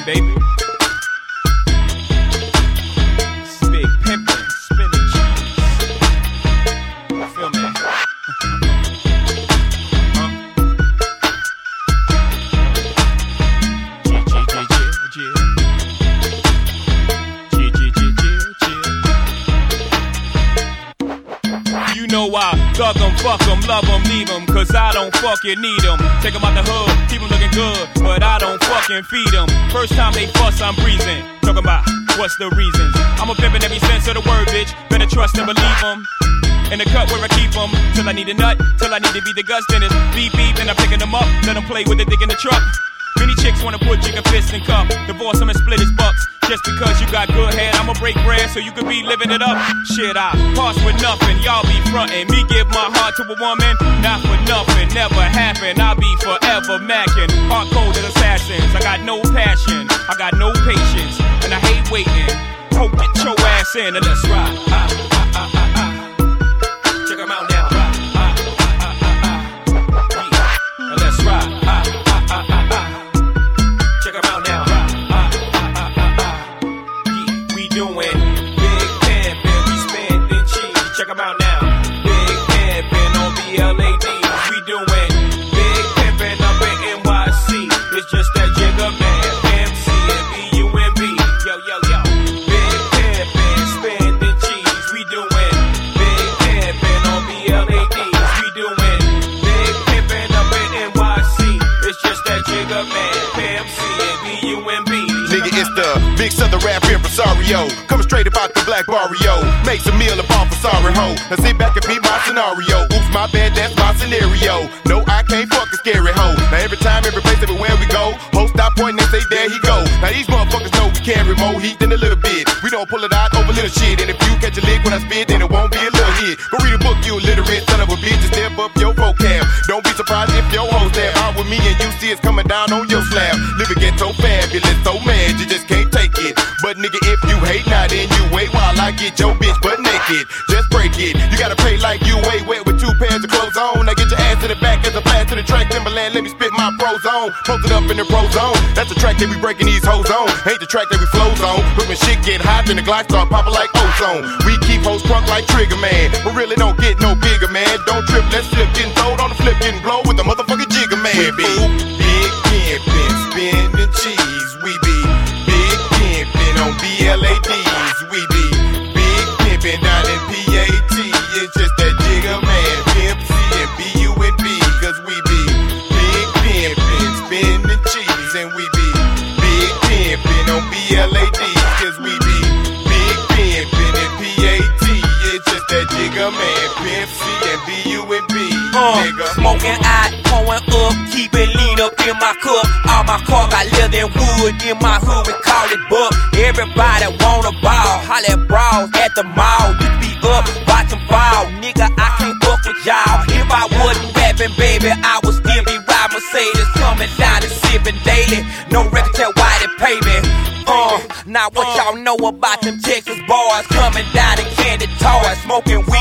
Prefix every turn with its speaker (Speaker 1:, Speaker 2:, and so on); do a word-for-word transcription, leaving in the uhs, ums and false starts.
Speaker 1: baby. It's big pimpin', spinach. You feel me? Huh? G, G, G, G, G. G, G, G, G, G. You know I thug 'em, fuck 'em, love 'em, leave 'em, cause I don't fucking need 'em. Take 'em out the hood, keep 'em looking good, but I don't fucking feed 'em. First time they fuss, I'm breezing. Talking about what's the reasons. I'm a pimp in every sense of the word, bitch. Better trust and believe 'em. In the cut where I keep 'em, till I need a nut, till I need to be the guts, then it's beep beep, and I'm picking 'em up, let 'em play with it, dick in the truck. Many chicks wanna put jigger fist in cup, divorce 'em and split his bucks. Just because you got good head, I'ma break bread so you could be living it up. Shit, I pass with nothing, y'all be frontin'. Me give my heart to a woman, not for nothing, never happen. I'll be forever macking, hard cold as assassins. I got no passion, I got no patience, and I hate waiting. Hope get your ass in and let's ride. Ah, ah, ah, ah, ah. Check 'em out now. Ah, ah, ah, ah, ah, ah. Yeah. And let's ride. Ah, ah, ah, ah, ah. Check 'em out now. Doing big pimpin', we spendin' cheese. Check 'em out now. Big pimpin' on B L A Ds. We doing big pimpin' up in N Y C. It's just that Jigga Man, M C and B U M B. Yo, yo, yo. Big pimpin', spendin' cheese. We doing big pimpin' on B L A Ds. We doing big pimpin' up in N Y C. It's just that Jigga Man, M C and B U M B.
Speaker 2: Nigga, it's the big southern rap impresario. Coming straight about the black barrio. Makes a meal of all for sorry ho. Now sit back and beat my scenario. Oops, my bad, that's my scenario. No, I can't fuck a scary hoe. Now every time, every place, everywhere we go, hoes stop pointing and say, there he go. Now these motherfuckers know we carry more heat than a little bit. We don't pull it out over little shit. And if you catch a lick when I spit, then it won't be a little hit. Go read a book, you illiterate son of a bitch, and step up your vocab. Don't be surprised if your hoes there out with me and you see it's coming down on your slab. Living ghetto fabulous, so mad you just can't take it. But nigga, if you hate, now then you wait while I get your bitch butt naked. Just break it. You gotta pay like you way wet with two pairs of clothes on. Now get your ass in the back as a blast to the track. Timberland, let me spit my pros on. Posted up in the pro zone. That's the track that we breaking these hoes on. Ain't the track that we flows on. But when shit get hot, then the glide start popping like ozone. We keep hoes crunk like Trigger Man, but really don't get no bigger, man. Don't trip, let's slip, getting throwed on the flip, getting blow with the motherfucking Jigga Man. We be big pimpin', spinning cheese. We be big pimpin' on B L A Ds. We be big pimpin' down in P A T. It's just that Jigga Man, Pimp C and B U N B. Cause we be big pimpin', spinning cheese. And we be big pimpin' on B L A Ds. Cause we be big pimpin' in P A T. It's just that Jigga Man, Pimp C and B U N B.
Speaker 3: Uh, smoking out, pouring up, keep it lean up in my cup. All my car got leather and wood, in my hood we call it buck. Everybody wanna ball, holla at bras at the mall. You be up, watch them fall, nigga, I can't fuck with y'all. If I wasn't rapping, baby, I would still be riding Mercedes, coming down and sipping daily. No record tell why they pay me. Uh, now what y'all know about them Texas boys coming down in candy toys, smoking weed.